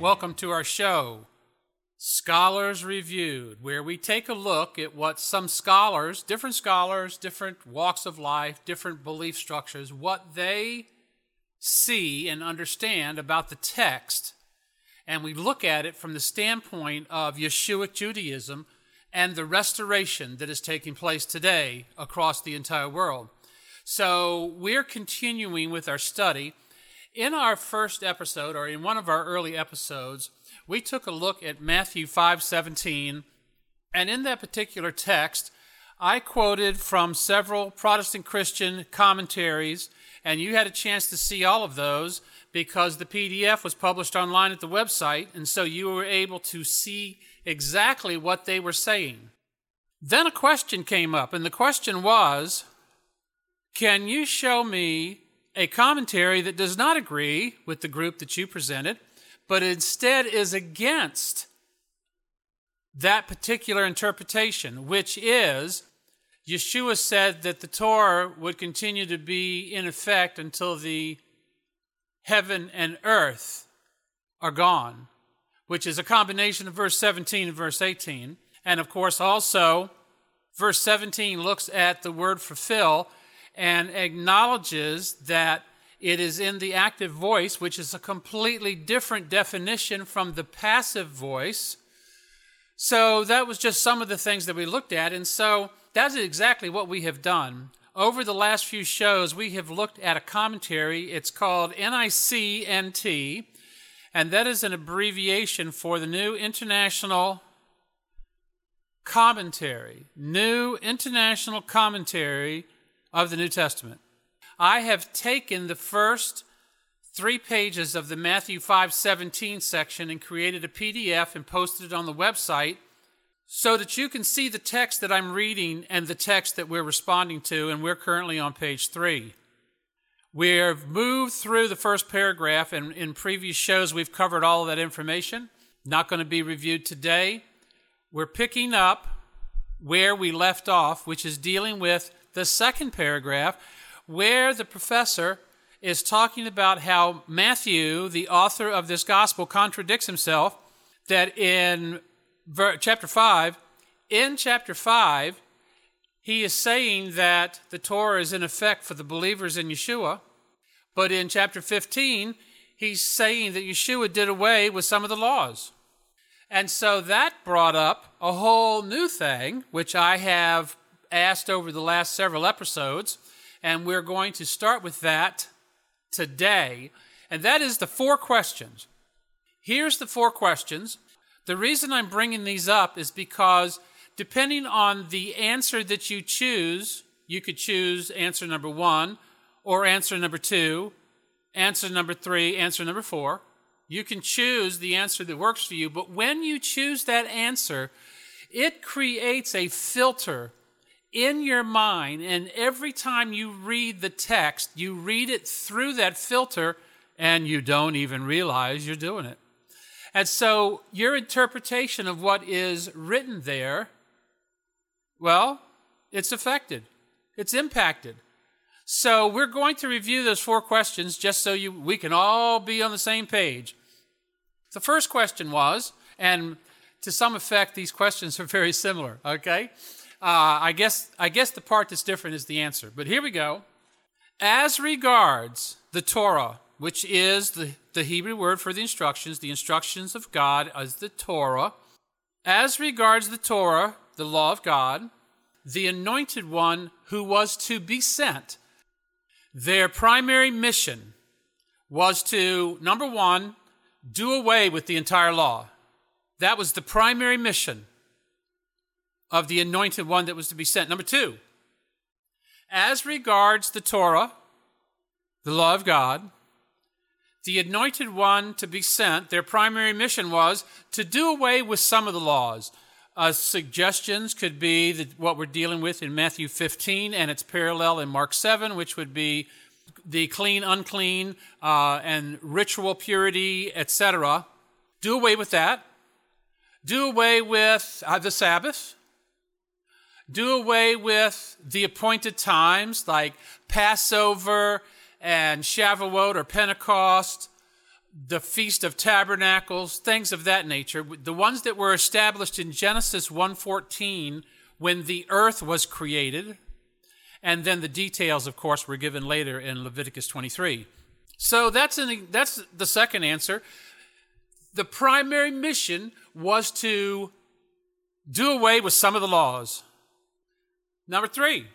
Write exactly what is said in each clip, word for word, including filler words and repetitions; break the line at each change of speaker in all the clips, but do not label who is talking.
welcome to our show, Scholars Reviewed, where we take a look at what some scholars, different scholars, different walks of life, different belief structures, what they see and understand about the text, and we look at it from the standpoint of Yeshuic Judaism and the restoration that is taking place today across the entire world. So we're continuing with our study. In our first episode, or in one of our early episodes, we took a look at Matthew five seventeen, and in that particular text, I quoted from several Protestant Christian commentaries, and you had a chance to see all of those because the P D F was published online at the website, and so you were able to see exactly what they were saying. Then a question came up, and the question was, can you show me a commentary that does not agree with the group that you presented, but instead is against that particular interpretation, which is Yeshua said that the Torah would continue to be in effect until the heaven and earth are gone, which is a combination of verse seventeen and verse eighteen. And of course also verse seventeen looks at the word fulfill and acknowledges that it is in the active voice, which is a completely different definition from the passive voice. So that was just some of the things that we looked at, and so that's exactly what we have done. Over the last few shows, we have looked at a commentary. It's called N I C N T, and that is an abbreviation for the New International Commentary. New International Commentary of the New Testament. I have taken the first three pages of the Matthew five seventeen section and created a P D F and posted it on the website so that you can see the text that I'm reading and the text that we're responding to, and we're currently on page three. We've moved through the first paragraph, and in previous shows we've covered all of that information. Not going to be reviewed today. We're picking up where we left off, which is dealing with the second paragraph, where the professor is talking about how Matthew, the author of this gospel, contradicts himself, that in ver- chapter five, in chapter five, he is saying that the Torah is in effect for the believers in Yeshua, but in chapter fifteen, he's saying that Yeshua did away with some of the laws. And so that brought up a whole new thing, which I have asked over the last several episodes, and we're going to start with that today, and that is the four questions. Here's the four questions. The reason I'm bringing these up is because depending on the answer that you choose, you could choose answer number one, or answer number two, answer number three, answer number four. You can choose the answer that works for you, but when you choose that answer, it creates a filter in your mind, and every time you read the text, you read it through that filter, and you don't even realize you're doing it. And so your interpretation of what is written there, well, it's affected. It's impacted. So we're going to review those four questions just so you we can all be on the same page. The first question was, and to some effect, these questions are very similar, okay? Uh, I guess I guess the part that's different is the answer. But here we go. As regards the Torah, which is the, the Hebrew word for the instructions, the instructions of God as the Torah. As regards the Torah, the law of God, the anointed one who was to be sent, their primary mission was to, number one, do away with the entire law. That was the primary mission of the anointed one that was to be sent. Number two, as regards the Torah, the law of God, the anointed one to be sent, their primary mission was to do away with some of the laws. Uh, suggestions could be that what we're dealing with in Matthew fifteen and its parallel in Mark seven, which would be the clean, unclean, uh, and ritual purity, et cetera. Do away with that. Do away with uh, the Sabbath. Do away with the appointed times like Passover and Shavuot or Pentecost. the Feast of Tabernacles, things of that nature, the ones that were established in Genesis one fourteen when the earth was created, and then the details, of course, were given later in Leviticus twenty-three. So that's an, that's the second answer. The primary mission was to do away with some of the laws. Number three,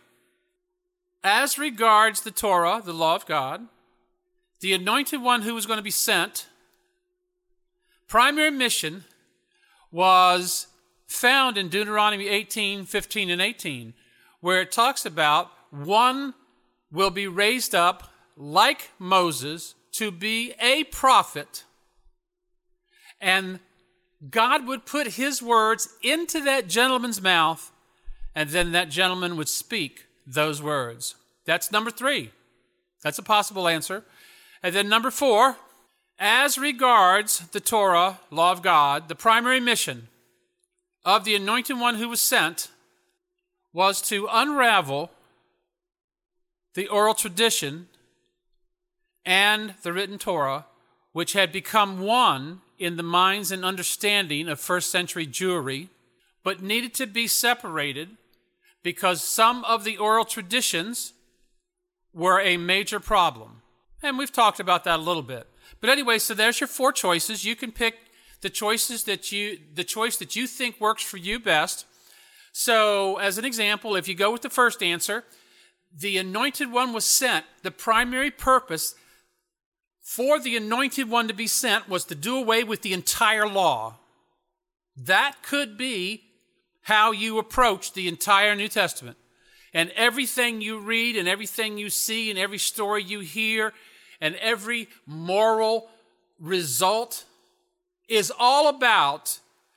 as regards the Torah, the law of God, the anointed one who was going to be sent, primary mission was found in Deuteronomy eighteen, fifteen, and eighteen, where it talks about one will be raised up like Moses to be a prophet, and God would put his words into that gentleman's mouth, and then that gentleman would speak those words. That's number three. That's a possible answer. And then number four, as regards the Torah, law of God, the primary mission of the anointed one who was sent was to unravel the oral tradition and the written Torah, which had become one in the minds and understanding of first century Jewry, but needed to be separated because some of the oral traditions were a major problem. And we've talked about that a little bit. But anyway, so there's your four choices. You can pick the choices that you, the choice that you think works for you best. So as an example, if you go with the first answer, the anointed one was sent. The primary purpose for the anointed one to be sent was to do away with the entire law. That could be how you approach the entire New Testament. And everything you read and everything you see and every story you hear and every moral result is all about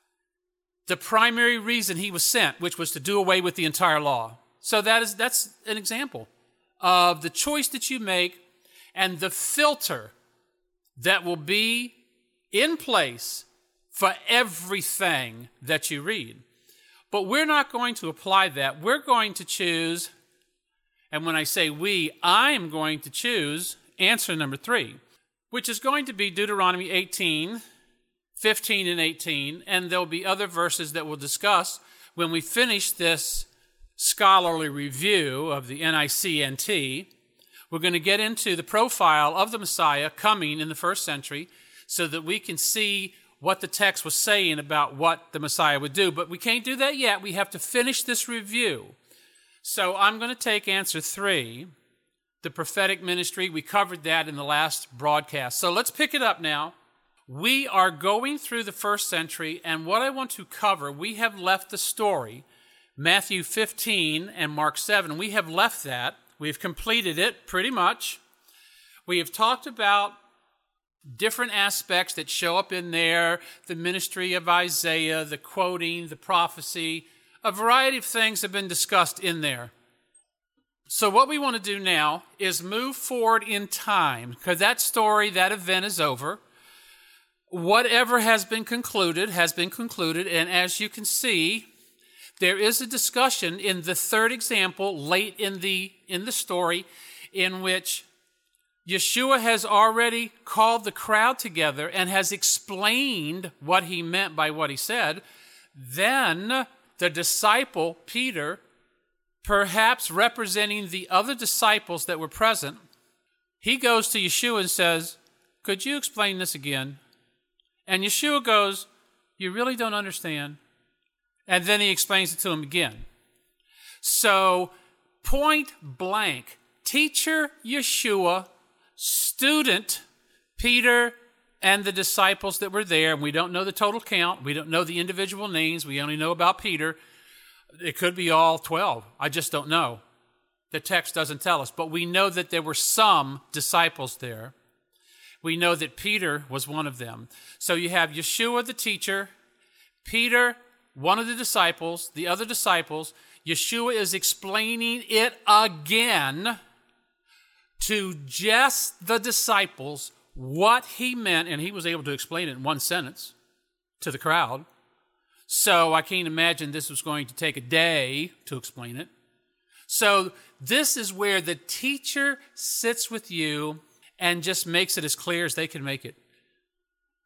the primary reason he was sent, which was to do away with the entire law. So that is that's an example of the choice that you make and the filter that will be in place for everything that you read. But we're not going to apply that. We're going to choose, and when I say we, I am going to choose answer number three, which is going to be Deuteronomy eighteen, fifteen, and eighteen, and there'll be other verses that we'll discuss when we finish this scholarly review of the N I C N T. We're going to get into the profile of the Messiah coming in the first century so that we can see what the text was saying about what the Messiah would do. But we can't do that yet. We have to finish this review. So I'm going to take answer three, the prophetic ministry. We covered that in the last broadcast. So let's pick it up now. We are going through the first century, and what I want to cover, we have left the story, Matthew fifteen and Mark seven. We have left that. We've completed it pretty much. We have talked about different aspects that show up in there, the ministry of Isaiah, the quoting, the prophecy. A variety of things have been discussed in there. So what we want to do now is move forward in time, because that story, that event is over. Whatever has been concluded has been concluded, and as you can see, there is a discussion in the third example late in the in the story in which Yeshua has already called the crowd together and has explained what he meant by what he said. Then the disciple, Peter, perhaps representing the other disciples that were present, he goes to Yeshua and says, "Could you explain this again?" And Yeshua goes, "You really don't understand." And then he explains it to him again. So, point blank, teacher Yeshua, student Peter, and the disciples that were there, and we don't know the total count, we don't know the individual names, we only know about Peter. It could be all twelve, I just don't know. The text doesn't tell us, but we know that there were some disciples there. We know that Peter was one of them. So you have Yeshua the teacher, Peter, one of the disciples, the other disciples. Yeshua is explaining it again to just the disciples what he meant, and he was able to explain it in one sentence to the crowd. So I can't imagine this was going to take a day to explain it. So this is where the teacher sits with you and just makes it as clear as they can make it.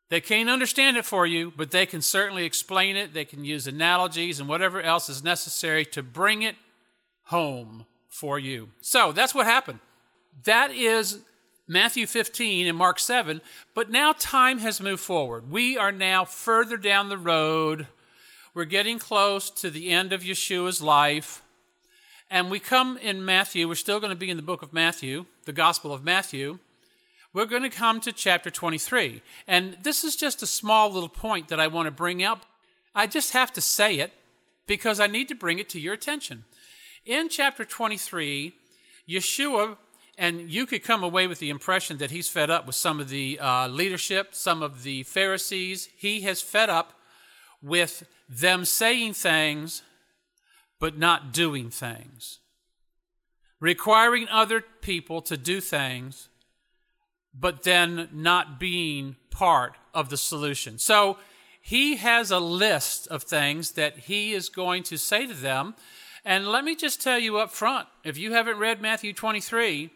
They can't understand it for you, but they can certainly explain it. They can use analogies and whatever else is necessary to bring it home for you. So that's what happened. That is Matthew fifteen and Mark seven, but now time has moved forward. We are now further down the road. We're getting close to the end of Yeshua's life. And we come in Matthew, we're still going to be in the book of Matthew, the Gospel of Matthew. We're going to come to chapter twenty-three. And this is just a small little point that I want to bring up. I just have to say it because I need to bring it to your attention. In chapter twenty-three, Yeshua, and you could come away with the impression that he's fed up with some of the uh, leadership, some of the Pharisees. He has fed up with them saying things but not doing things, requiring other people to do things but then not being part of the solution. So he has a list of things that he is going to say to them. And let me just tell you up front, if you haven't read Matthew twenty-three,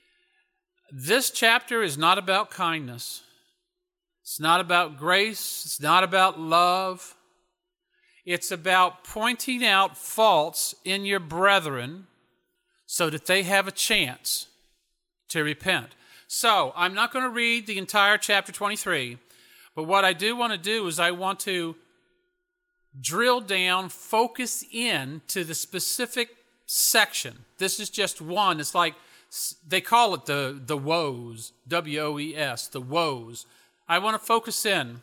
this chapter is not about kindness. It's not about grace. It's not about love. It's about pointing out faults in your brethren so that they have a chance to repent. So, I'm not going to read the entire chapter twenty-three, but what I do want to do is I want to drill down, focus in to the specific section. This is just one. It's like, they call it the, the woes, W O E S, the woes. I want to focus in.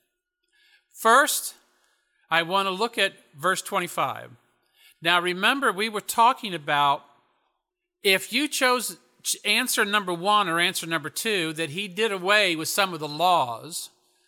First, I want to look at verse twenty-five. Now, remember, we were talking about if you chose answer number one or answer number two, that he did away with some of the laws,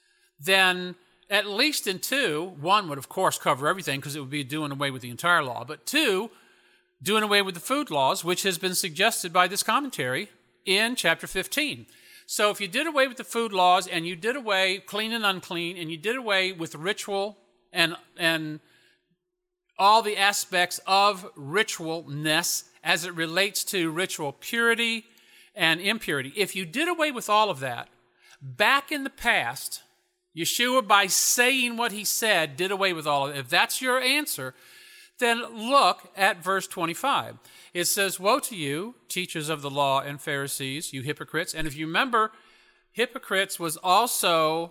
then at least in two, one would of course cover everything because it would be doing away with the entire law, but two, doing away with the food laws, which has been suggested by this commentary in chapter fifteen. So if you did away with the food laws and you did away clean and unclean and you did away with ritual and and all the aspects of ritualness as it relates to ritual purity and impurity. If you did away with all of that, back in the past, Yeshua, by saying what he said, did away with all of it. If that's your answer, then look at verse twenty-five. It says, "Woe to you, teachers of the law and Pharisees, you hypocrites." And if you remember, hypocrites was also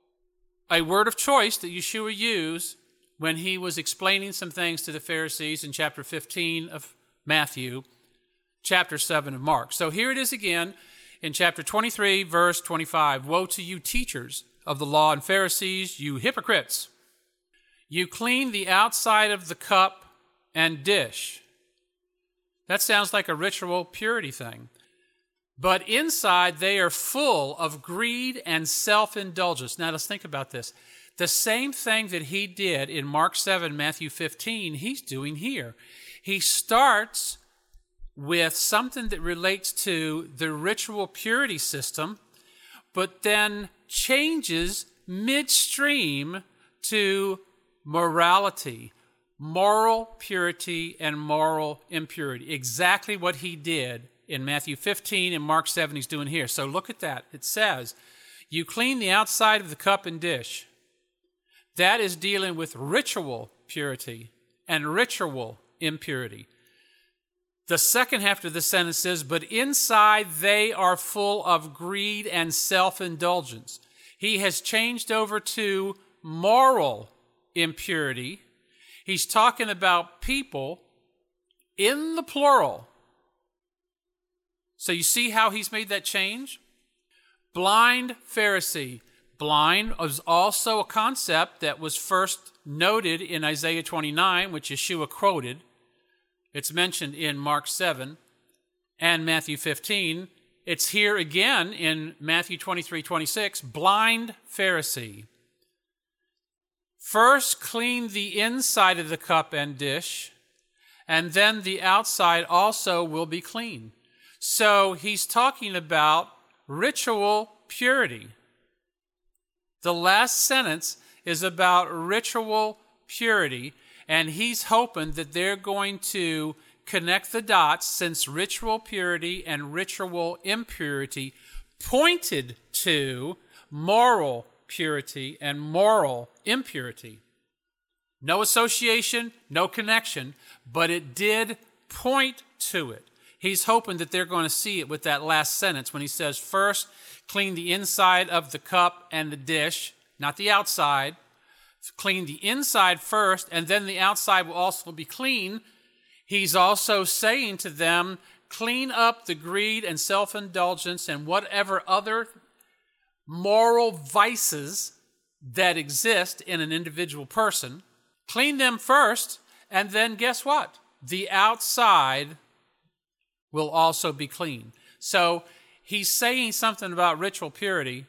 a word of choice that Yeshua used when he was explaining some things to the Pharisees in chapter fifteen of Matthew, chapter seven of Mark. So here it is again in chapter twenty-three, verse twenty-five. "Woe to you, teachers of the law and Pharisees, you hypocrites! You clean the outside of the cup and dish." That sounds like a ritual purity thing. "But inside they are full of greed and self-indulgence." Now let's think about this. The same thing that he did in Mark seven, Matthew fifteen, he's doing here. He starts with something that relates to the ritual purity system, but then changes midstream to morality, moral purity and moral impurity. Exactly what he did in Matthew fifteen and Mark seven he's doing here. So look at that. It says, "You clean the outside of the cup and dish." That is dealing with ritual purity and ritual impurity. The second half of the sentence says, "But inside they are full of greed and self-indulgence." He has changed over to moral impurity. He's talking about people in the plural. So you see how he's made that change? Blind Pharisee. Blind was also a concept that was first noted in Isaiah twenty-nine, which Yeshua quoted. It's mentioned in Mark seven and Matthew fifteen. It's here again in Matthew twenty-three, twenty-six. Blind Pharisee. First clean the inside of the cup and dish, and then the outside also will be clean. So he's talking about ritual purity. The last sentence is about ritual purity, and he's hoping that they're going to connect the dots, since ritual purity and ritual impurity pointed to moral purity and moral impurity. No association, no connection, but it did point to it. He's hoping that they're going to see it with that last sentence when he says, first, clean the inside of the cup and the dish, not the outside. Clean the inside first, and then the outside will also be clean. He's also saying to them, clean up the greed and self-indulgence and whatever other moral vices that exist in an individual person. Clean them first, and then guess what? The outside will also be clean. So he's saying something about ritual purity,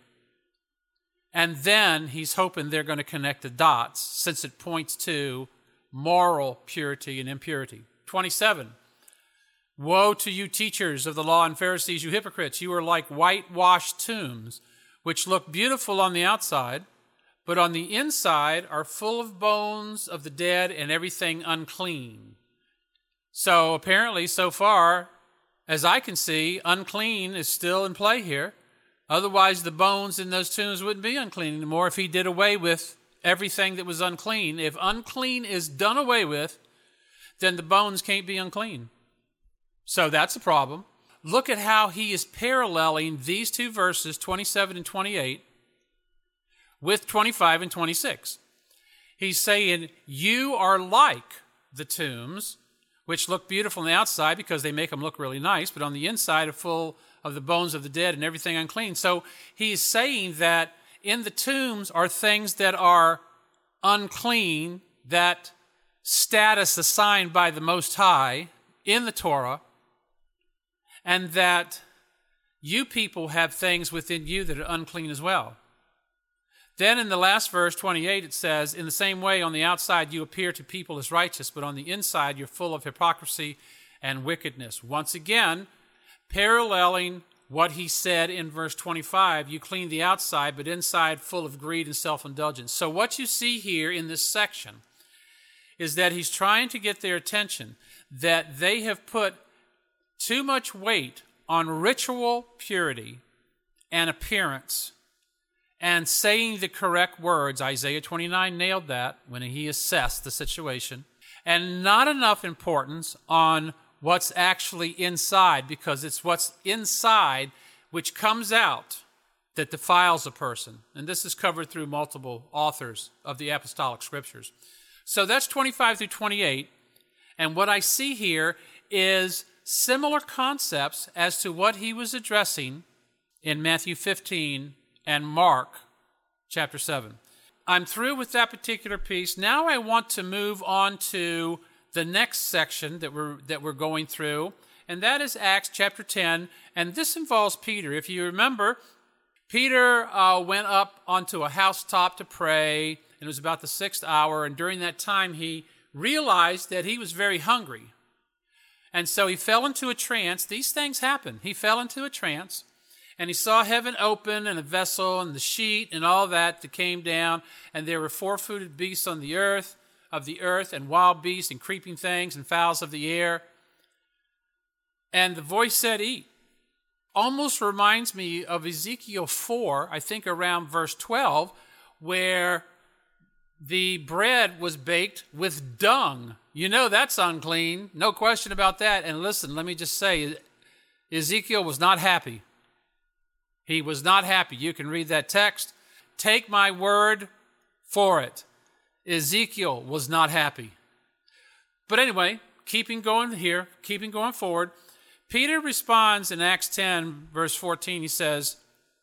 and then he's hoping they're going to connect the dots since it points to moral purity and impurity. twenty-seven. Woe to you, teachers of the law and Pharisees, you hypocrites! You are like whitewashed tombs, which look beautiful on the outside, but on the inside are full of bones of the dead and everything unclean. So apparently, so far, as I can see, unclean is still in play here. Otherwise, the bones in those tombs wouldn't be unclean anymore if he did away with everything that was unclean. If unclean is done away with, then the bones can't be unclean. So that's a problem. Look at how he is paralleling these two verses, twenty-seven and twenty-eight, with twenty-five and twenty-six. He's saying, you are like the tombs, which look beautiful on the outside because they make them look really nice, but on the inside are full of the bones of the dead and everything unclean. So he's saying that in the tombs are things that are unclean, that status assigned by the Most High in the Torah, and that you people have things within you that are unclean as well. Then in the last verse, twenty-eight, it says, in the same way, on the outside you appear to people as righteous, but on the inside you're full of hypocrisy and wickedness. Once again, paralleling what he said in verse twenty-five, you clean the outside, but inside full of greed and self-indulgence. So what you see here in this section is that he's trying to get their attention, that they have put too much weight on ritual purity and appearance and saying the correct words. Isaiah twenty-nine nailed that when he assessed the situation. And not enough importance on what's actually inside, because it's what's inside which comes out that defiles a person. And this is covered through multiple authors of the apostolic scriptures. So that's twenty-five through twenty-eight. And what I see here is similar concepts as to what he was addressing in Matthew fifteen and Mark chapter seven. I'm through with that particular piece. Now I want to move on to the next section that we're that we're going through, and that is Acts chapter ten, and this involves Peter. If you remember, Peter uh, went up onto a housetop to pray, and it was about the sixth hour, and during that time he realized that he was very hungry. And so he fell into a trance. These things happen. He fell into a trance, and he saw heaven open and a vessel and the sheet and all that that came down, and there were four-footed beasts on the earth, of the earth, and wild beasts and creeping things and fowls of the air. And the voice said, eat. Almost reminds me of Ezekiel four, I think around verse twelve, where the bread was baked with dung. You know that's unclean, no question about that. And listen, let me just say, Ezekiel was not happy. He was not happy. You can read that text. Take my word for it. Ezekiel was not happy. But anyway, keeping going here, keeping going forward, Peter responds in Acts ten, verse fourteen. He says,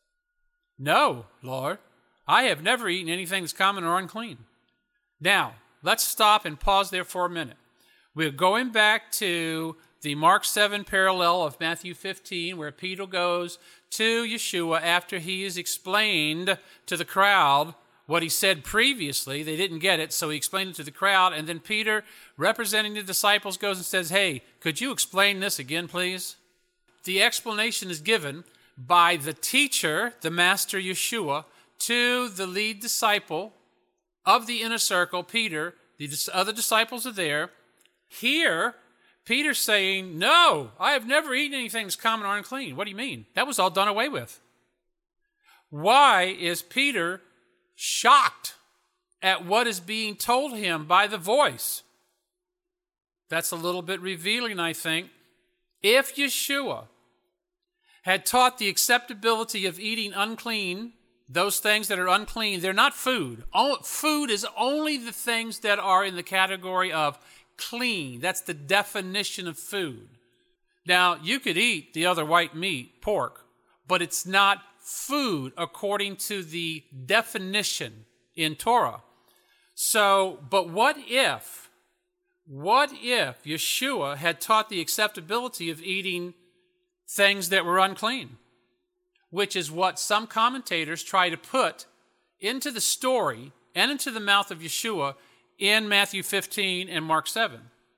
no, Lord, I have never eaten anything that's common or unclean. Now, let's stop and pause there for a minute. We're going back to the Mark seven parallel of Matthew fifteen, where Peter goes to Yeshua after he has explained to the crowd what he said previously. They didn't get it, so he explained it to the crowd, and then Peter, representing the disciples, goes and says, hey, could you explain this again, please? The explanation is given by the teacher, the master Yeshua, to the lead disciple of the inner circle, Peter. The other disciples are there. Here, Peter's saying, no, I have never eaten anything that's common or unclean. What do you mean? That was all done away with. Why is Peter shocked at what is being told him by the voice. That's a little bit revealing, I think. If Yeshua had taught the acceptability of eating unclean, those things that are unclean, they're not food. Food is only the things that are in the category of clean. That's the definition of food. Now, you could eat the other white meat, pork, but it's not food according to the definition in Torah. So, but what if, what if Yeshua had taught the acceptability of eating things that were unclean? Which is what some commentators try to put into the story and into the mouth of Yeshua in Matthew fifteen and Mark seven.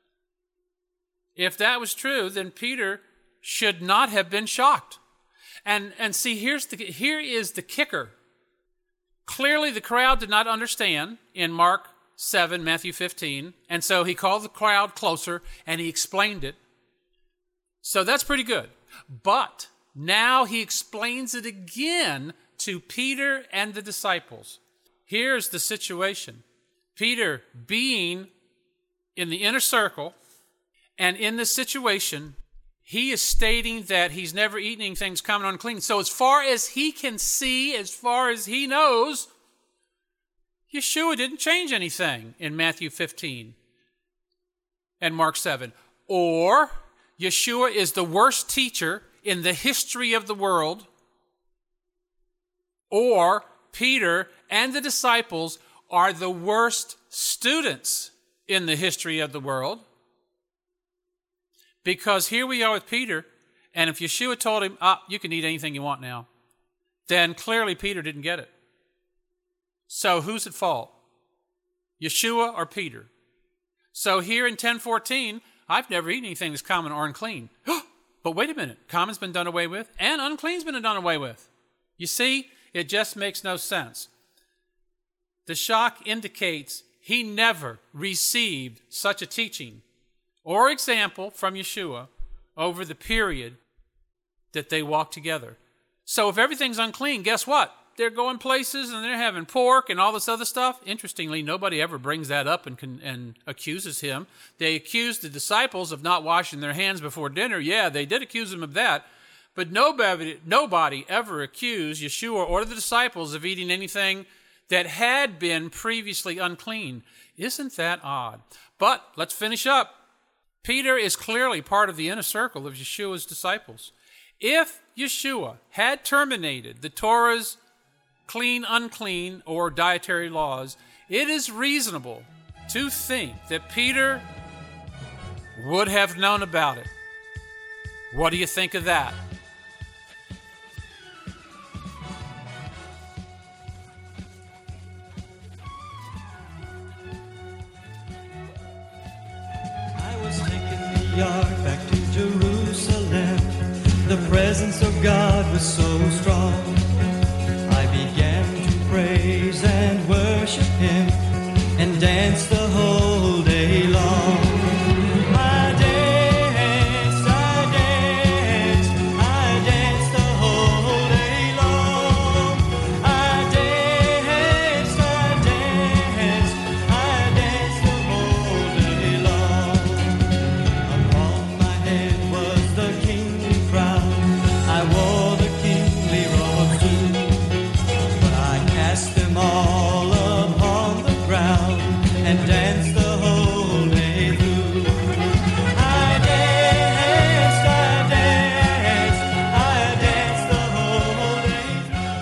If that was true, then Peter should not have been shocked. And and see, here's the here is the kicker. Clearly the crowd did not understand in Mark seven, Matthew fifteen, and so he called the crowd closer and he explained it. So that's pretty good. But now he explains it again to Peter and the disciples. Here's the situation. Peter being in the inner circle, and in this situation, he is stating that he's never eaten anything that's common unclean. So as far as he can see, as far as he knows, Yeshua didn't change anything in Matthew fifteen and Mark seven. Or Yeshua is the worst teacher in the history of the world. Or Peter and the disciples are the worst students in the history of the world. Because here we are with Peter, and if Yeshua told him, ah, you can eat anything you want now, then clearly Peter didn't get it. So who's at fault? Yeshua or Peter? So here in ten fourteen, I've never eaten anything that's common or unclean. But wait a minute, common's been done away with, and unclean's been done away with. You see, it just makes no sense. The shock indicates he never received such a teaching or example from Yeshua over the period that they walked together. So if everything's unclean, guess what? They're going places and they're having pork and all this other stuff. Interestingly, nobody ever brings that up and, can, and accuses him. They accused the disciples of not washing their hands before dinner. Yeah, they did accuse them of that. But nobody, nobody ever accused Yeshua or the disciples of eating anything that had been previously unclean. Isn't that odd? But let's finish up. Peter is clearly part of the inner circle of Yeshua's disciples. If Yeshua had terminated the Torah's clean, unclean, or dietary laws, it is reasonable to think that Peter would have known about it. What do you think of that?
I was taking the ark back to Jerusalem. The presence of God was so strong. I began to praise and worship Him and dance the whole day long. I danced, I danced, I danced the whole day long. I danced, I danced, I danced the whole day long. Upon my head was the kingly crown. I wore the kingly robes too. But I cast them all upon the ground and danced the whole day through. I danced, I danced, I danced the whole day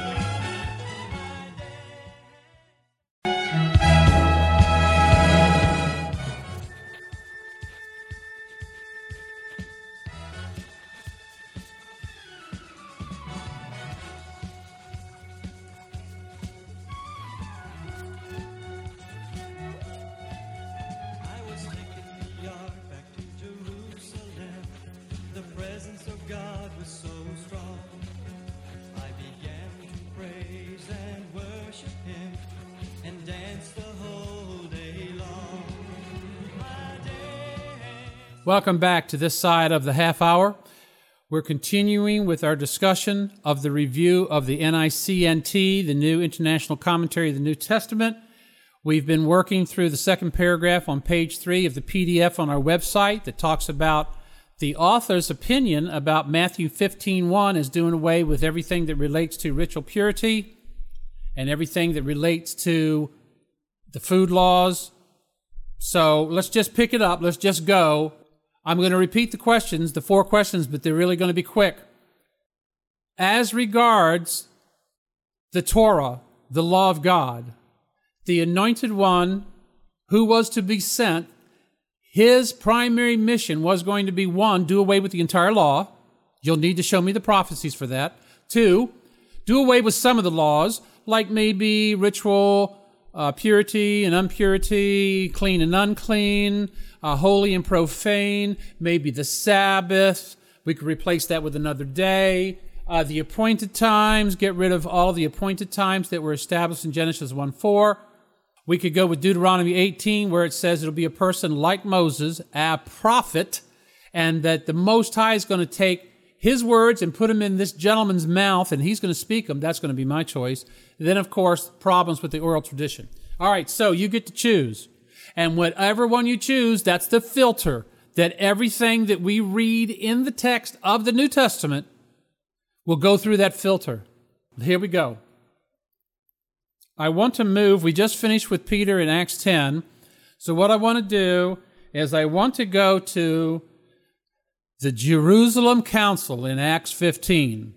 I was taking the ark back to Jerusalem. The presence of God was so strong. I began to praise and worship Him and dance the whole day long. I danced.
Welcome back to this side of the half hour. We're continuing with our discussion of the review of the N I C N T, the New International Commentary of the New Testament. We've been working through the second paragraph on page three of the P D F on our website that talks about the author's opinion about Matthew fifteen one as doing away with everything that relates to ritual purity and everything that relates to the food laws. So let's just pick it up. Let's just go. I'm going to repeat the questions, the four questions, but they're really going to be quick. As regards the Torah, the law of God, the anointed one who was to be sent, his primary mission was going to be, one, do away with the entire law. You'll need to show me the prophecies for that. Two, do away with some of the laws, like maybe ritual uh, purity and impurity, clean and unclean, uh, holy and profane, maybe the Sabbath. We could replace that with another day. Uh, the appointed times, get rid of all the appointed times that were established in Genesis one four. We could go with Deuteronomy eighteen, where it says it'll be a person like Moses, a prophet, and that the Most High is going to take his words and put them in this gentleman's mouth, and he's going to speak them. That's going to be my choice. Then, of course, problems with the oral tradition. All right, so you get to choose. And whatever one you choose, that's the filter, that everything that we read in the text of the New Testament will go through that filter. Here we go. I want to move. We just finished with Peter in Acts ten. So what I want to do is I want to go to the Jerusalem Council in Acts fifteen.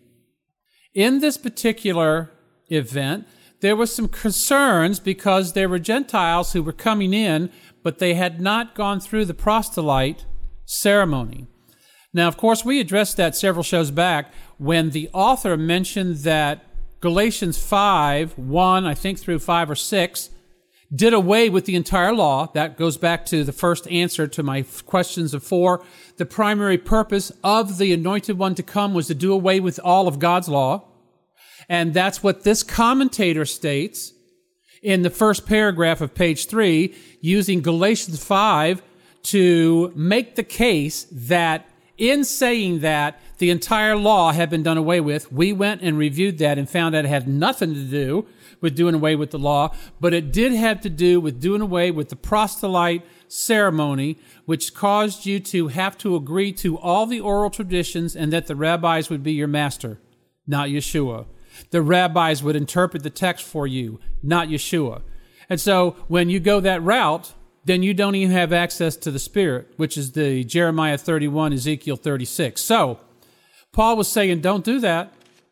In this particular event, there were some concerns because there were Gentiles who were coming in, but they had not gone through the proselyte ceremony. Now, of course, we addressed that several shows back when the author mentioned that Galatians five, one, I think through five or six, did away with the entire law. That goes back to the first answer to my questions of four. The primary purpose of the anointed one to come was to do away with all of God's law. And that's what this commentator states in the first paragraph of page three, using Galatians five to make the case that in saying that the entire law had been done away with. We went and reviewed that and found that it had nothing to do with doing away with the law, but it did have to do with doing away with the proselyte ceremony, which caused you to have to agree to all the oral traditions and that the rabbis would be your master, not Yeshua. The rabbis would interpret the text for you, not Yeshua. And so when you go that route, then you don't even have access to the Spirit, which is the Jeremiah thirty-one, Ezekiel thirty-six. So Paul was saying, don't do that.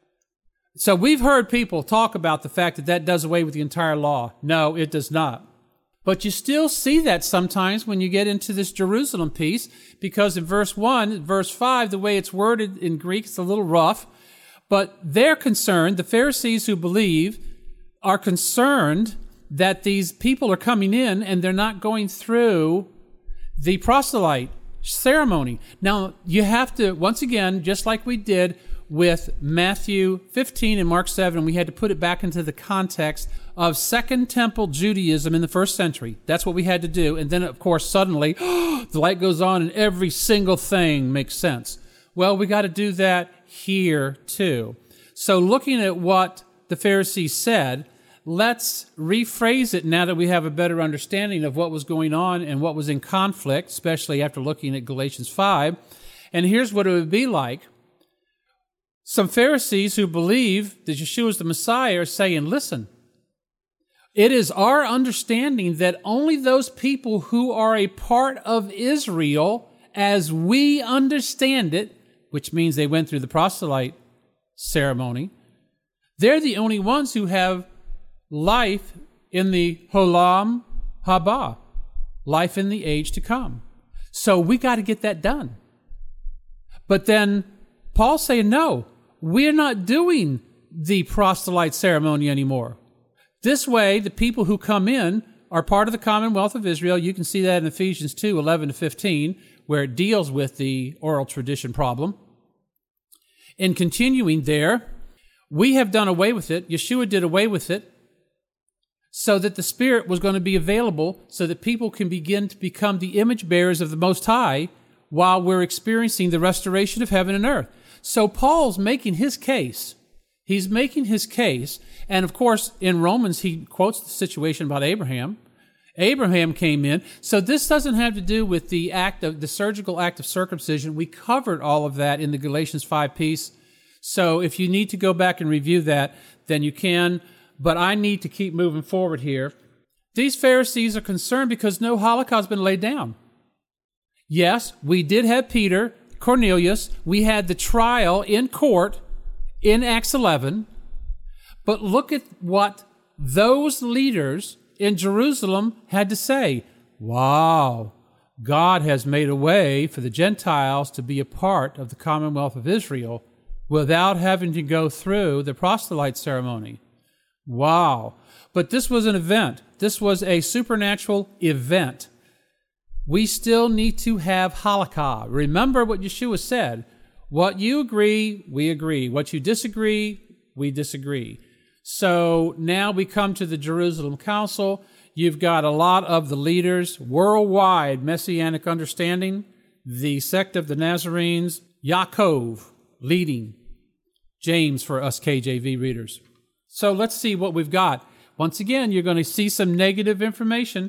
So we've heard people talk about the fact that that does away with the entire law. No, it does not. But you still see that sometimes when you get into this Jerusalem piece, because in verse one, verse five, the way it's worded in Greek, it's a little rough. But they're concerned, the Pharisees who believe are concerned that these people are coming in and they're not going through the proselyte ceremony. Now, you have to, once again, just like we did with Matthew fifteen and Mark seven, we had to put it back into the context of Second Temple Judaism in the first century. That's what we had to do. And then, of course, suddenly, the light goes on and every single thing makes sense. Well, we got to do that here too. So looking at what the Pharisees said, let's rephrase it now that we have a better understanding of what was going on and what was in conflict, especially after looking at Galatians five. And here's what it would be like. Some Pharisees who believe that Yeshua is the Messiah are saying, listen, it is our understanding that only those people who are a part of Israel, as we understand it, which means they went through the proselyte ceremony, they're the only ones who have life in the Olam Haba, life in the age to come. So we got to get that done. But then Paul's saying, no, we're not doing the proselyte ceremony anymore. This way, the people who come in are part of the commonwealth of Israel. You can see that in Ephesians two, eleven to fifteen, where it deals with the oral tradition problem. In continuing there, we have done away with it. Yeshua did away with it so that the Spirit was going to be available so that people can begin to become the image bearers of the Most High while we're experiencing the restoration of heaven and earth. So Paul's making his case. He's making his case. And of course, in Romans, he quotes the situation about Abraham. Abraham came in. So this doesn't have to do with the act of the surgical act of circumcision. We covered all of that in the Galatians five piece. So if you need to go back and review that, then you can. But I need to keep moving forward here. These Pharisees are concerned because no Holocaust has been laid down. Yes, we did have Peter, Cornelius. We had the trial in court in Acts eleven. But look at what those leaders in Jerusalem had to say. Wow, God has made a way for the Gentiles to be a part of the Commonwealth of Israel without having to go through the proselyte ceremony. Wow. But this was an event. This was a supernatural event. We still need to have halakha. Remember what Yeshua said. What you agree, we agree. What you disagree, we disagree. So now we come to the Jerusalem Council. You've got a lot of the leaders, worldwide Messianic understanding, the sect of the Nazarenes, Yaakov leading, James for us K J V readers. So let's see what we've got. Once again, you're going to see some negative information.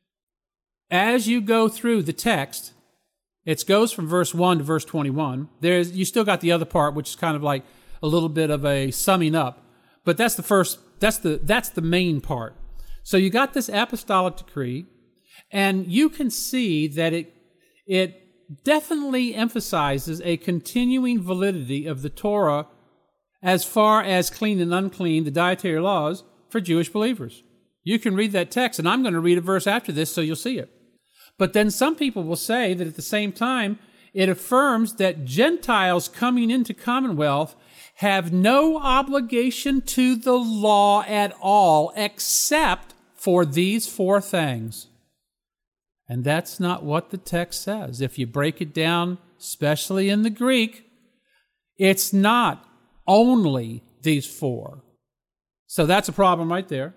As you go through the text, it goes from verse one to verse twenty-one. There's, you still got the other part, which is kind of like a little bit of a summing up. But that's the first, that's the, that's the main part. So you got this apostolic decree, and you can see that it, it definitely emphasizes a continuing validity of the Torah as far as clean and unclean, the dietary laws for Jewish believers. You can read that text, and I'm going to read a verse after this so you'll see it. But then some people will say that at the same time, it affirms that Gentiles coming into Commonwealth have no obligation to the law at all except for these four things. And that's not what the text says. If you break it down, especially in the Greek, it's not only these four. So that's a problem right there.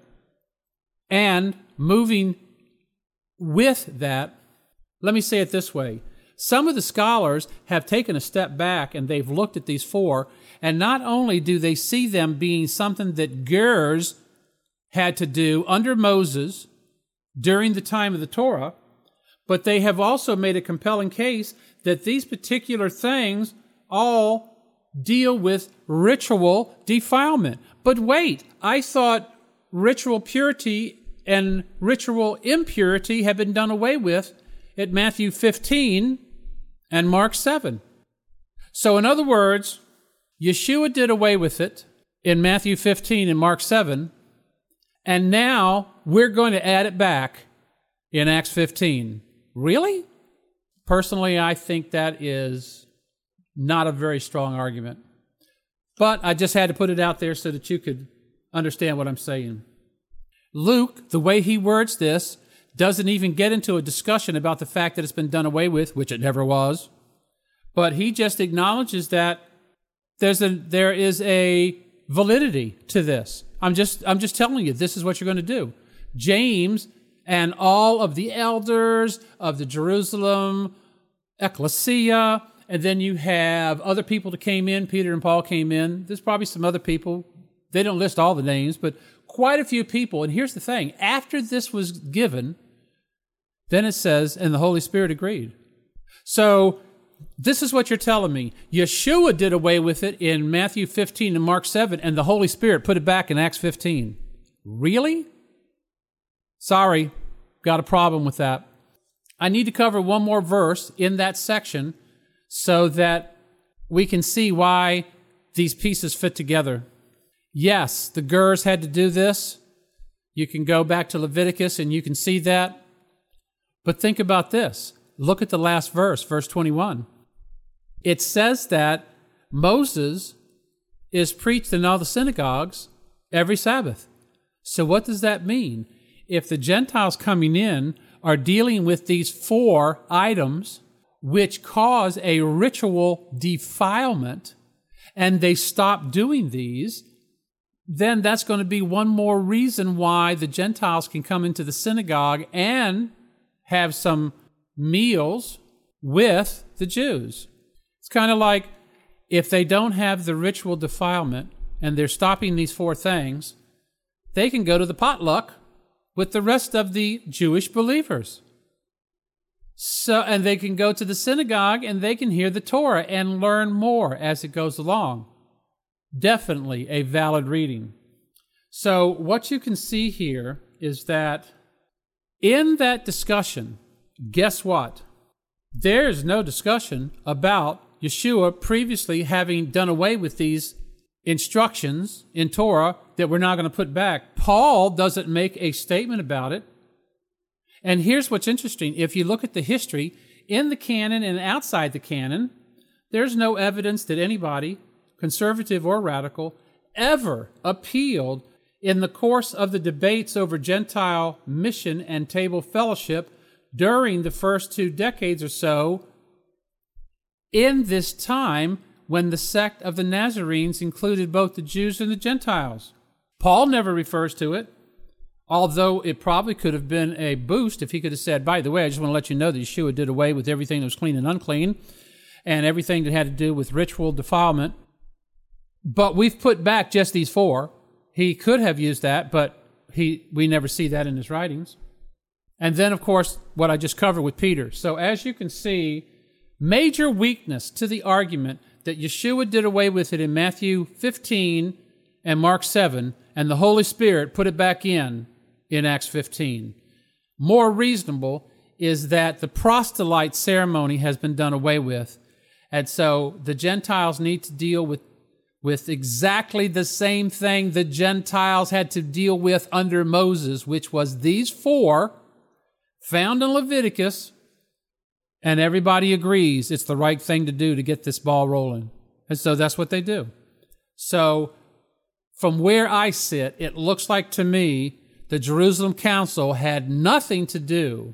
And moving with that, let me say it this way. Some of the scholars have taken a step back and they've looked at these four, and not only do they see them being something that Gers had to do under Moses during the time of the Torah, but they have also made a compelling case that these particular things all deal with ritual defilement. But wait, I thought ritual purity and ritual impurity had been done away with at Matthew fifteen and Mark seven. So in other words, Yeshua did away with it in Matthew fifteen and Mark seven, and now we're going to add it back in Acts fifteen. Really? Personally, I think that is not a very strong argument. But I just had to put it out there so that you could understand what I'm saying. Luke, the way he words this, doesn't even get into a discussion about the fact that it's been done away with, which it never was. But he just acknowledges that there's a there is a validity to this. I'm just I'm just telling you, this is what you're going to do. James and all of the elders of the Jerusalem ecclesia, and then you have other people that came in. Peter and Paul came in. There's probably some other people. They don't list all the names, but quite a few people. And here's the thing. After this was given, then it says, and the Holy Spirit agreed. So this is what you're telling me. Yeshua did away with it in Matthew fifteen and Mark seven, and the Holy Spirit put it back in Acts fifteen. Really? Sorry, got a problem with that. I need to cover one more verse in that section so that we can see why these pieces fit together. Yes, the Gers had to do this. You can go back to Leviticus and you can see that. But think about this. Look at the last verse, verse twenty-one. It says that Moses is preached in all the synagogues every Sabbath. So what does that mean? If the Gentiles coming in are dealing with these four items which cause a ritual defilement, and they stop doing these, then that's going to be one more reason why the Gentiles can come into the synagogue and have some meals with the Jews. It's kind of like if they don't have the ritual defilement and they're stopping these four things, they can go to the potluck with the rest of the Jewish believers. So, and they can go to the synagogue and they can hear the Torah and learn more as it goes along. Definitely a valid reading. So what you can see here is that in that discussion, guess what? There's no discussion about Yeshua previously having done away with these instructions in Torah that we're not going to put back. Paul doesn't make a statement about it. And here's what's interesting. If you look at the history, in the canon and outside the canon, there's no evidence that anybody, conservative or radical, ever appealed in the course of the debates over Gentile mission and table fellowship during the first two decades or so, in this time when the sect of the Nazarenes included both the Jews and the Gentiles. Paul never refers to it, although it probably could have been a boost if he could have said, by the way, I just want to let you know that Yeshua did away with everything that was clean and unclean and everything that had to do with ritual defilement. But we've put back just these four. He could have used that, but he we never see that in his writings. And then, of course, what I just covered with Peter. So as you can see, major weakness to the argument that Yeshua did away with it in Matthew fifteen and Mark seven, and the Holy Spirit put it back in in Acts fifteen. More reasonable is that the proselyte ceremony has been done away with, and so the Gentiles need to deal with with exactly the same thing the Gentiles had to deal with under Moses, which was these four found in Leviticus, and everybody agrees it's the right thing to do to get this ball rolling. And so that's what they do. So from where I sit, it looks like to me the Jerusalem Council had nothing to do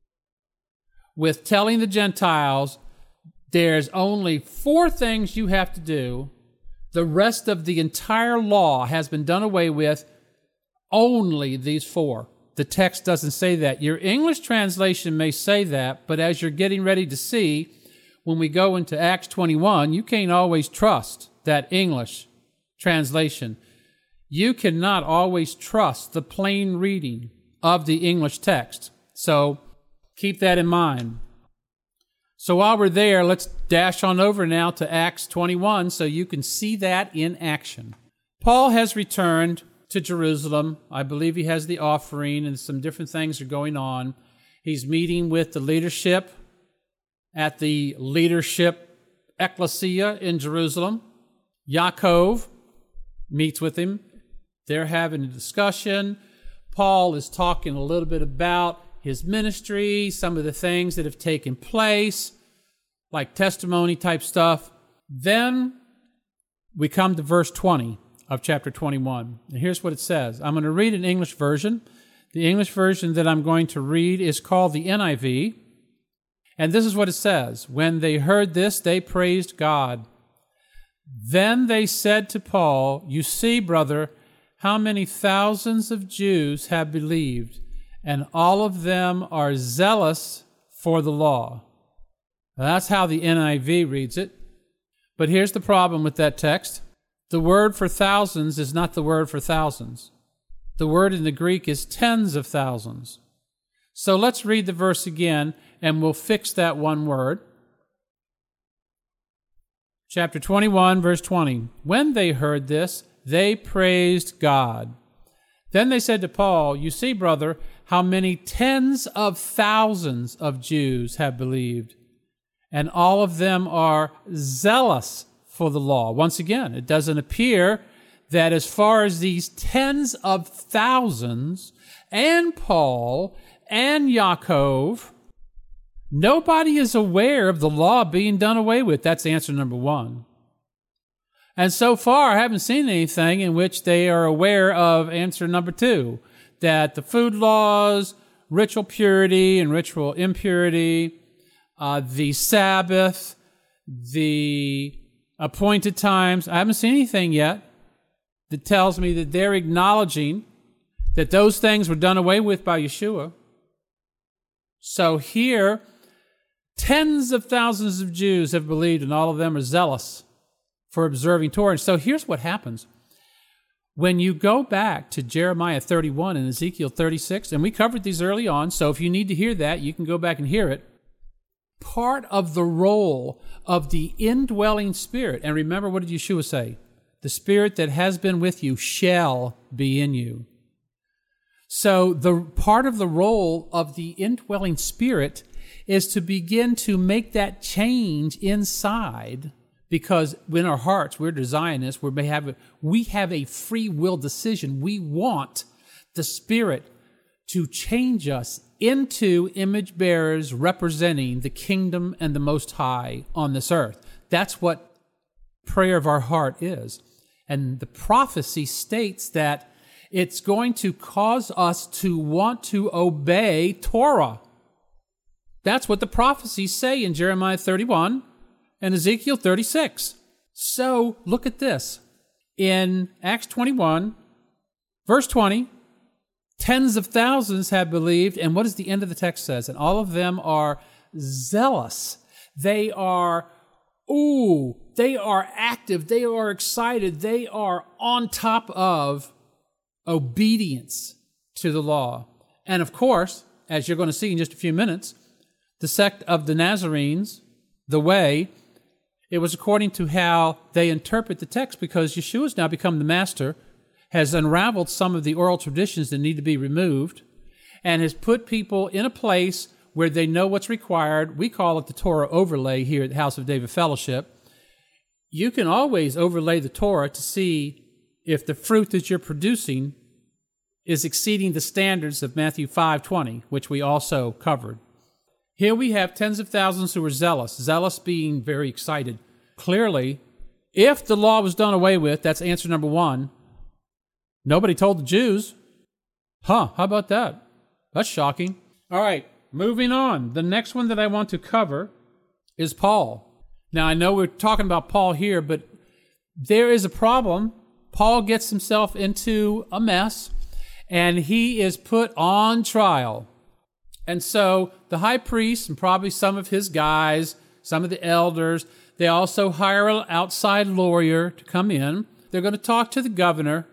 with telling the Gentiles there's only four things you have to do. The rest of the entire law has been done away with, only these four. The text doesn't say that. Your English translation may say that, but as you're getting ready to see, when we go into Acts twenty-one, you can't always trust that English translation. You cannot always trust the plain reading of the English text. So keep that in mind. So while we're there, let's dash on over now to Acts twenty-one so you can see that in action. Paul has returned to Jerusalem. I believe he has the offering and some different things are going on. He's meeting with the leadership at the leadership ecclesia in Jerusalem. Yaakov meets with him. They're having a discussion. Paul is talking a little bit about his ministry, some of the things that have taken place, like testimony type stuff. Then we come to verse twenty of chapter twenty-one. And here's what it says. I'm going to read an English version. The English version that I'm going to read is called the N I V. And this is what it says. When they heard this, they praised God. Then they said to Paul, "You see, brother, how many thousands of Jews have believed, and all of them are zealous for the law." Now, that's how the N I V reads it. But here's the problem with that text. The word for thousands is not the word for thousands. The word in the Greek is tens of thousands. So let's read the verse again, and we'll fix that one word. Chapter twenty-one, verse twenty. When they heard this, they praised God. Then they said to Paul, "You see, brother, how many tens of thousands of Jews have believed, and all of them are zealous for the law." Once again, it doesn't appear that as far as these tens of thousands and Paul and Yaakov, nobody is aware of the law being done away with. That's answer number one. And so far, I haven't seen anything in which they are aware of answer number two, that the food laws, ritual purity and ritual impurity, uh, the Sabbath, the appointed times, I haven't seen anything yet that tells me that they're acknowledging that those things were done away with by Yeshua. So here, Tens of thousands of Jews have believed, and all of them are zealous for observing Torah. So here's what happens. When you go back to Jeremiah thirty-one and Ezekiel thirty-six, and we covered these early on, so if you need to hear that, you can go back and hear it. Part of the role of the indwelling Spirit, and remember, what did Yeshua say? The Spirit that has been with you shall be in you. So the part of the role of the indwelling Spirit is to begin to make that change inside, because in our hearts, we're desiring this, we have a, we have a free will decision. We want the Spirit to change us into image bearers representing the kingdom and the Most High on this earth. That's what prayer of our heart is. And the prophecy states that it's going to cause us to want to obey Torah. That's what the prophecies say in Jeremiah thirty-one and Ezekiel thirty-six. So look at this. In Acts twenty-one, verse twenty, tens of thousands have believed, and what does the end of the text says? And all of them are zealous. They are, ooh, they are active. They are excited. They are on top of obedience to the law. And of course, as you're going to see in just a few minutes, the sect of the Nazarenes, the way, it was according to how they interpret the text, because Yeshua has now become the master, has unraveled some of the oral traditions that need to be removed, and has put people in a place where they know what's required. We call it the Torah overlay here at the House of David Fellowship. You can always overlay the Torah to see if the fruit that you're producing is exceeding the standards of Matthew five twenty, which we also covered. Here we have tens of thousands who are zealous, zealous being very excited. Clearly, if the law was done away with, that's answer number one. Nobody told the Jews. Huh, how about that? That's shocking. All right, moving on. The next one that I want to cover is Paul. Now, I know we're talking about Paul here, but there is a problem. Paul gets himself into a mess, and he is put on trial. And so the high priest and probably some of his guys, some of the elders, they also hire an outside lawyer to come in. They're going to talk to the governor,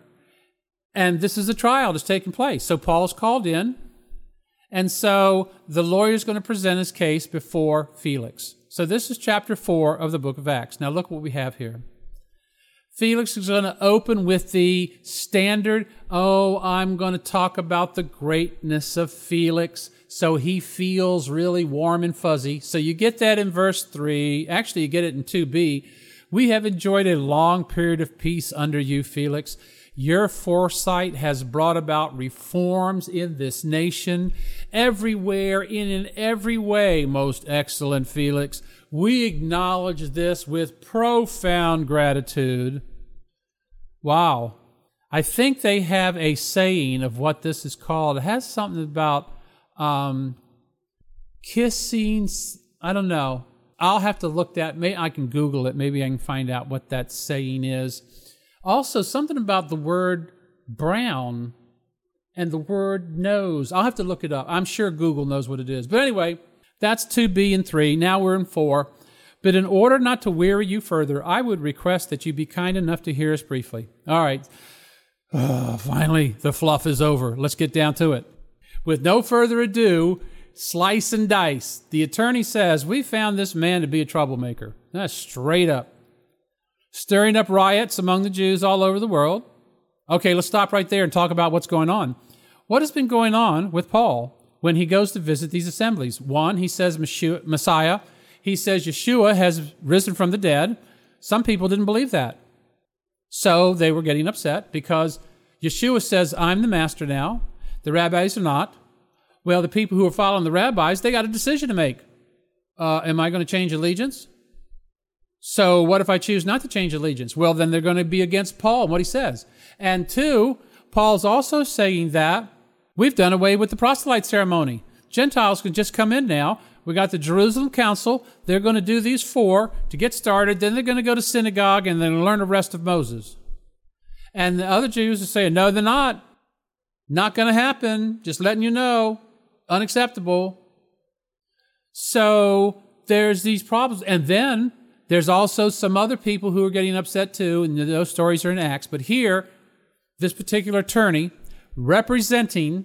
and this is a trial that's taking place. So Paul's called in, and so the lawyer's going to present his case before Felix. So this is chapter four of the book of Acts. Now look what we have here. Felix is going to open with the standard, oh, I'm going to talk about the greatness of Felix, so he feels really warm and fuzzy. So you get that in verse three. Actually, you get it in two b. We have enjoyed a long period of peace under you, Felix. Your foresight has brought about reforms in this nation, everywhere, in in every way, most excellent Felix. We acknowledge this with profound gratitude. Wow. I think they have a saying of what this is called. It has something about um, kissing. I don't know. I'll have to look that. Maybe I can Google it. Maybe I can find out what that saying is. Also, something about the word brown and the word nose. I'll have to look it up. I'm sure Google knows what it is. But anyway, that's two b and three. Now we're in four. But in order not to weary you further, I would request that you be kind enough to hear us briefly. All right. Oh, finally, the fluff is over. Let's get down to it. With no further ado, slice and dice. The attorney says, we found this man to be a troublemaker. That's straight up. Stirring up riots among the Jews all over the world. Okay, let's stop right there and talk about what's going on. What has been going on with Paul when he goes to visit these assemblies? One, he says Messiah. He says Yeshua has risen from the dead. Some people didn't believe that. So they were getting upset because Yeshua says, I'm the master now. The rabbis are not. Well, the people who are following the rabbis, they got a decision to make. Uh, am I going to change allegiance? So what if I choose not to change allegiance? Well, then they're going to be against Paul and what he says. And two, Paul's also saying that we've done away with the proselyte ceremony. Gentiles can just come in now. We got the Jerusalem Council. They're going to do these four to get started. Then they're going to go to synagogue and then learn the rest of Moses. And the other Jews are saying, no, they're not. Not going to happen. Just letting you know. Unacceptable. So there's these problems. And then there's also some other people who are getting upset too, and those stories are in Acts. But here, this particular attorney, representing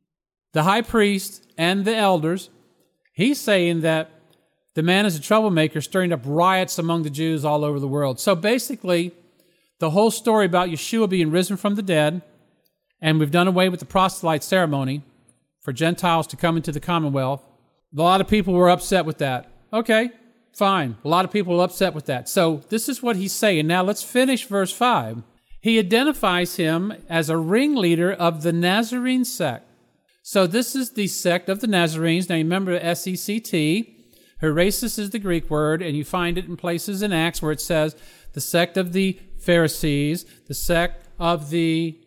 the high priest and the elders, he's saying that the man is a troublemaker, stirring up riots among the Jews all over the world. So basically, the whole story about Yeshua being risen from the dead, and we've done away with the proselyte ceremony for Gentiles to come into the commonwealth. A lot of people were upset with that. Okay, fine. A lot of people were upset with that. So this is what he's saying. Now let's finish verse five. He identifies him as a ringleader of the Nazarene sect. So this is the sect of the Nazarenes. Now you remember S E C T. Heresis is the Greek word, and you find it in places in Acts where it says the sect of the Pharisees, the sect of the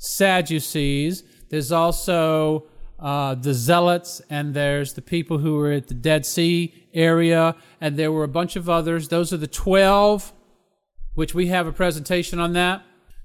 Sadducees. There's also uh, the Zealots, and there's the people who were at the Dead Sea area, and there were a bunch of others. Those are the twelve, which we have a presentation on that.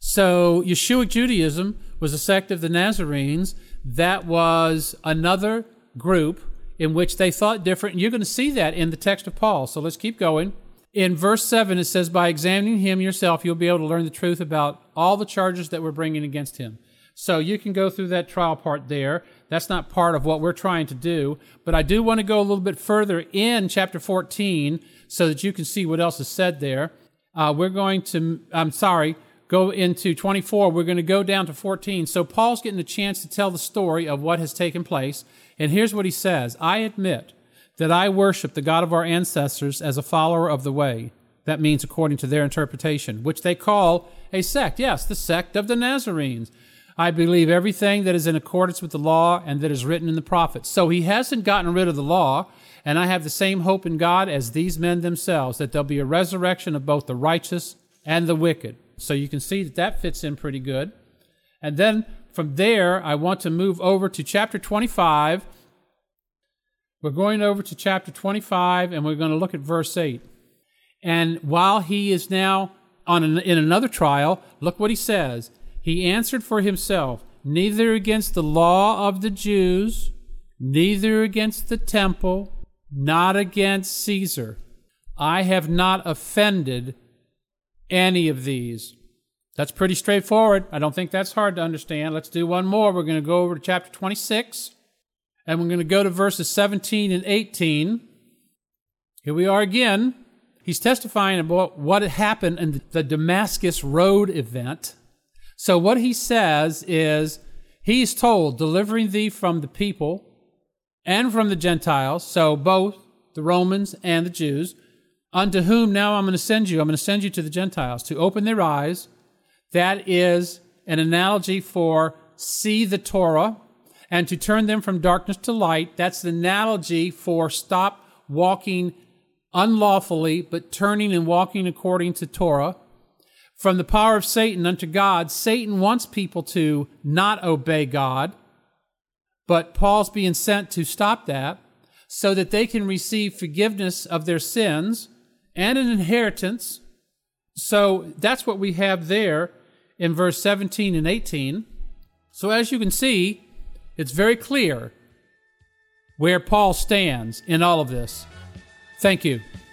So Yeshuic Judaism was a sect of the Nazarenes. That was another group in which they thought different. And you're going to see that in the text of Paul. So let's keep going. In verse seven, it says, by examining him yourself, you'll be able to learn the truth about all the charges that we're bringing against him. So you can go through that trial part there. That's not part of what we're trying to do. But I do want to go a little bit further in chapter fourteen so that you can see what else is said there. Uh, we're going to, I'm sorry, go into twenty-four. We're going to go down to fourteen. So Paul's getting a chance to tell the story of what has taken place. And here's what he says. I admit that I worship the God of our ancestors as a follower of the way. That means according to their interpretation, which they call a sect. Yes, the sect of the Nazarenes. I believe everything that is in accordance with the law and that is written in the prophets. So he hasn't gotten rid of the law, and I have the same hope in God as these men themselves, that there'll be a resurrection of both the righteous and the wicked. So you can see that that fits in pretty good. And then from there, I want to move over to chapter twenty-five. We're going over to chapter twenty-five, and we're going to look at verse eight. And while he is now on an, in another trial, look what he says. He answered for himself, neither against the law of the Jews, neither against the temple, not against Caesar. I have not offended any of these. That's pretty straightforward. I don't think that's hard to understand. Let's do one more. We're going to go over to chapter twenty-six, and we're going to go to verses seventeen and eighteen. Here we are again. He's testifying about what had happened in the Damascus Road event. So what he says is, he's told, delivering thee from the people and from the Gentiles, so both the Romans and the Jews, unto whom now I'm going to send you. I'm going to send you to the Gentiles to open their eyes. That is an analogy for see the Torah, and to turn them from darkness to light. That's the analogy for stop walking unlawfully, but turning and walking according to Torah. From the power of Satan unto God. Satan wants people to not obey God, but Paul's being sent to stop that so that they can receive forgiveness of their sins and an inheritance. So that's what we have there in verse seventeen and eighteen. So as you can see, it's very clear where Paul stands in all of this. Thank you.